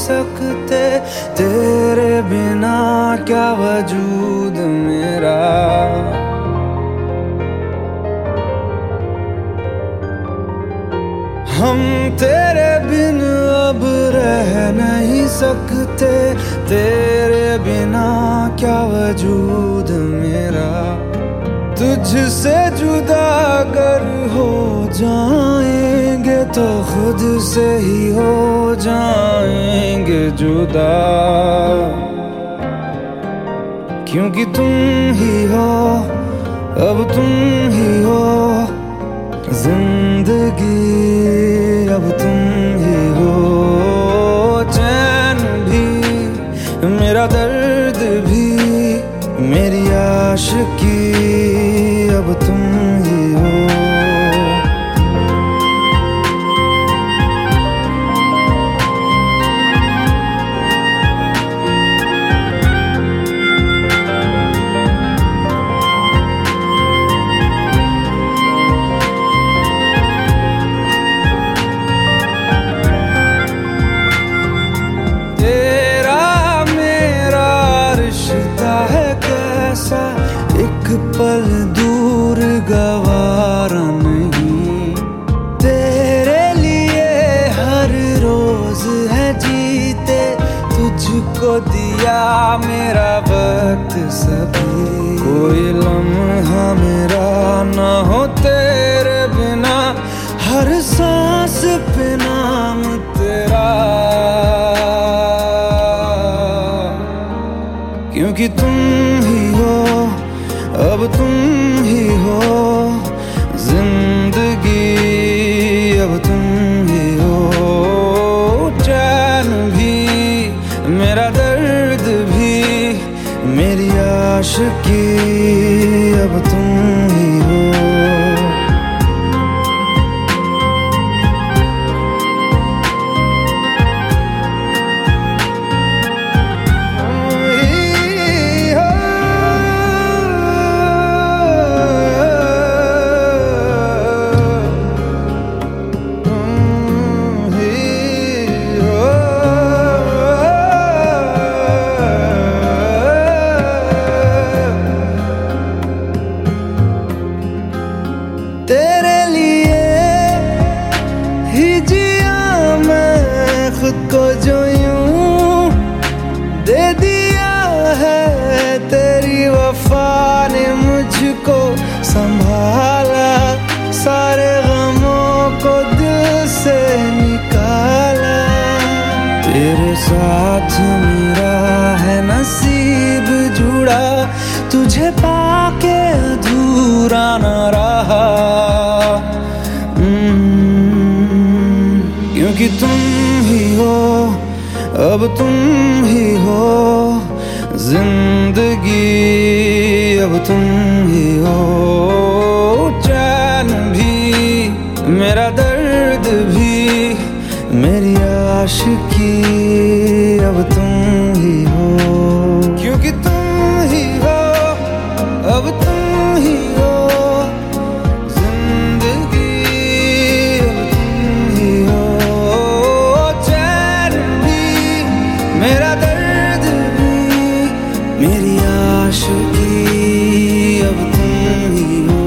सकते, तेरे बिना क्या वजूद मेरा। हम तेरे बिन अब रह नहीं सकते, तेरे बिना क्या वजूद मेरा। तुझसे जुदा अगर हो जाएंगे तो खुद से ही हो जाएंगे जुदा, क्योंकि तुम ही हो, अब तुम ही हो जिंदगी, अब तुम ही हो। चैन भी, मेरा दर्द भी, मेरी आशिकी, अब तुम ही हो। एक पल दूर गवारा नहीं, तेरे लिए हर रोज है जीते, तुझको दिया मेरा वक्त सभी। कोई लम्हा मेरा ना हो तेरे बिना, हर सांस पे नाम तेरा, क्योंकि तुम ही हो, अब तुम ही हो जिंदगी, अब तुम ही हो। चैन भी, मेरा दर्द भी, मेरी आशिकी, अब तुम ही हो। तेरे लिए ही जिया मैं खुद को, जो यूं दे दिया है तेरी वफा ने मुझको संभाला, सारे गमों को दिल से निकाला। तेरे साथ मेरा है नसीब जुड़ा, तुझे पाके अधूरा न रहा, क्योंकि तुम ही हो, अब तुम ही हो जिंदगी, अब तुम ही हो। चैन भी, मेरा दर्द भी, मेरी आशिकी, अब तुम ही हो, क्योंकि तुम ही हो, अब तुम ही हो जिंदगी, अब तुम ही हो। चैन भी, मेरा दर्द भी, मेरी आशिकी, अब तुम ही हो।